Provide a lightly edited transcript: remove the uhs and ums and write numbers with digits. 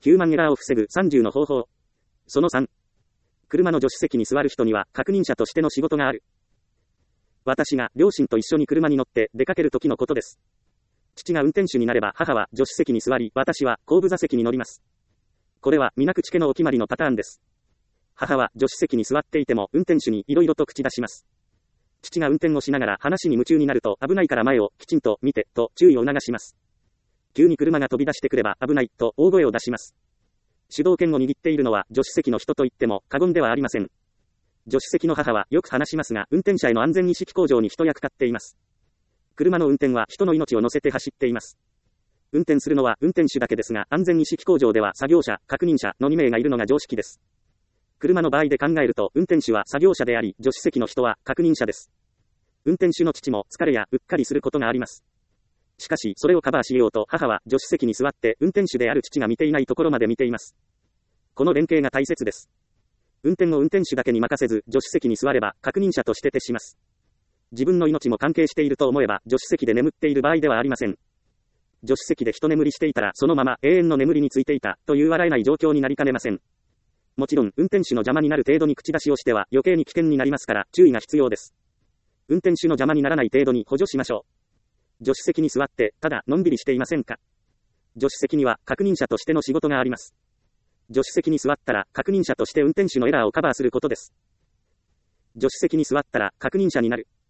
ヒューマンエラーを防ぐ30の方法。その3。車の助手席に座る人には確認者としての仕事がある。私が両親と一緒に車に乗って出かける時のことです。父が運転手になれば母は助手席に座り、私は後部座席に乗ります。これは皆口家のお決まりのパターンです。母は助手席に座っていても運転手にいろいろと口出します。父が運転をしながら話に夢中になると危ないから前をきちんと見てと注意を促します。急に車が飛び出してくれば危ないと大声を出します。主導権を握っているのは助手席の人と言っても過言ではありません。助手席の母はよく話しますが、運転者への安全意識向上に一役買っています。車の運転は人の命を乗せて走っています。運転するのは運転手だけですが、安全意識向上では作業者、確認者の2名がいるのが常識です。車の場合で考えると、運転手は作業者であり、助手席の人は確認者です。運転手の父も疲れやうっかりすることがあります。しかし、それをカバーしようと母は助手席に座って、運転手である父が見ていないところまで見ています。この連携が大切です。運転を運転手だけに任せず、助手席に座れば確認者として徹します。自分の命も関係していると思えば、助手席で眠っている場合ではありません。助手席で一眠りしていたら、そのまま永遠の眠りについていたという笑えない状況になりかねません。もちろん、運転手の邪魔になる程度に口出しをしては余計に危険になりますから、注意が必要です。運転手の邪魔にならない程度に補助しましょう。助手席に座って、ただのんびりしていませんか？助手席には確認者としての仕事があります。助手席に座ったら、確認者として運転手のエラーをカバーすることです。助手席に座ったら、確認者になる。